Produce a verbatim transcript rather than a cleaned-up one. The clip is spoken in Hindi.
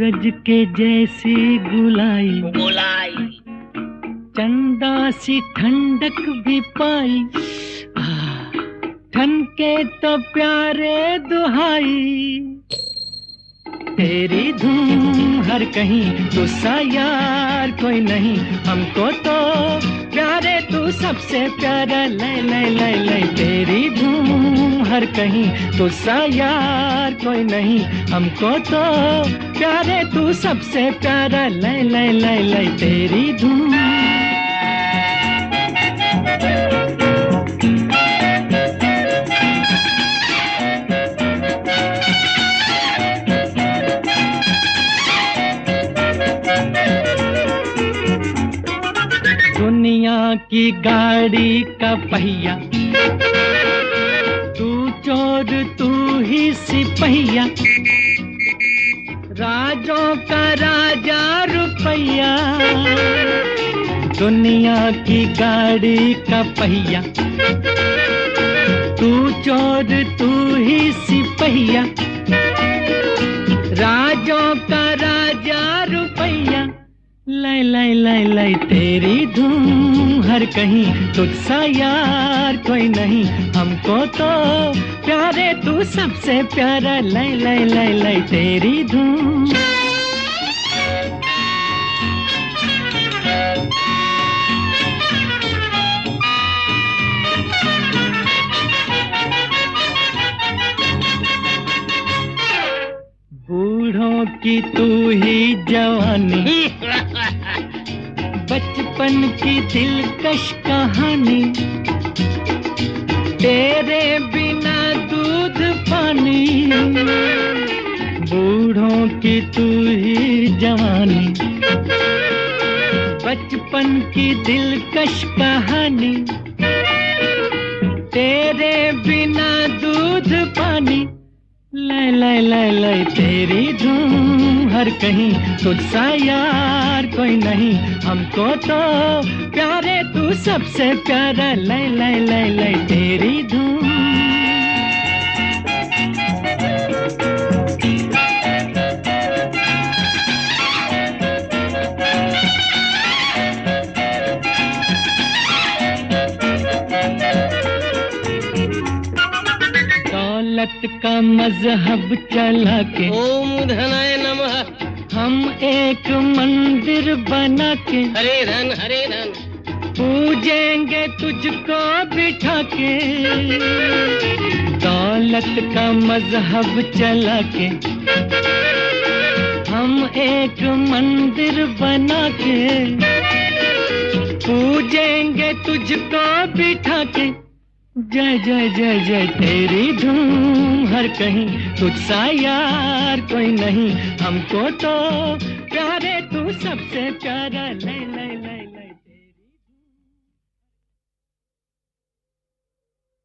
सूरज के जैसी गुलाई गुलाई चंदा सी ठंडक भी पाई, ठनके तो प्यारे दुहाई। तेरी धूम हर कहीं तू सा यार कोई नहीं, हमको तो प्यारे तू सबसे प्यारा। ले ले ले ले तेरी धूम हर कहीं तू सा यार कोई नहीं, हमको तो प्यारे तू सबसे प्यारा। ले ले ले ले तेरी धूम। दुनिया की गाड़ी का पहिया तू चोर तू ही सिपहिया, राजों का राजा रुपैया। दुनिया की गाड़ी का पहिया तू चोर तू ही सिपहिया, राजों का राजा रुपैया। लै लै लै लै तेरी धूम हर कहीं तुझसा यार कोई नहीं, हमको तो प्यारे तू सबसे प्यारा। लै लै लै लै तेरी धूम। बूढ़ों की तू ही जवानी, बचपन की दिलकश कहानी, तेरे बिना दूध पानी। बूढ़ों की तू ही जवानी, बचपन की दिलकश कहानी, तेरे बिना दूध पानी। लै लै लै लै तेरी धूम हर कहीं तुझसा यार कोई नहीं, हमको तो प्यारे तू सबसे प्यारा। लै लै लै लै तेरी धूम। दौलत का मजहब चला के ओम धनाय नमः हम एक मंदिर बना के, हरे धन हरे धन पूजेंगे तुझको बिठा के। दौलत का मजहब चला के हम एक मंदिर बना के, पूजेंगे तुझको बिठा के। जय जय जय जय तेरी धूम हर कहीं तुझसा यार कोई नहीं, हमको तो प्यारे तू सबसे प्यारा। ले ले ले ले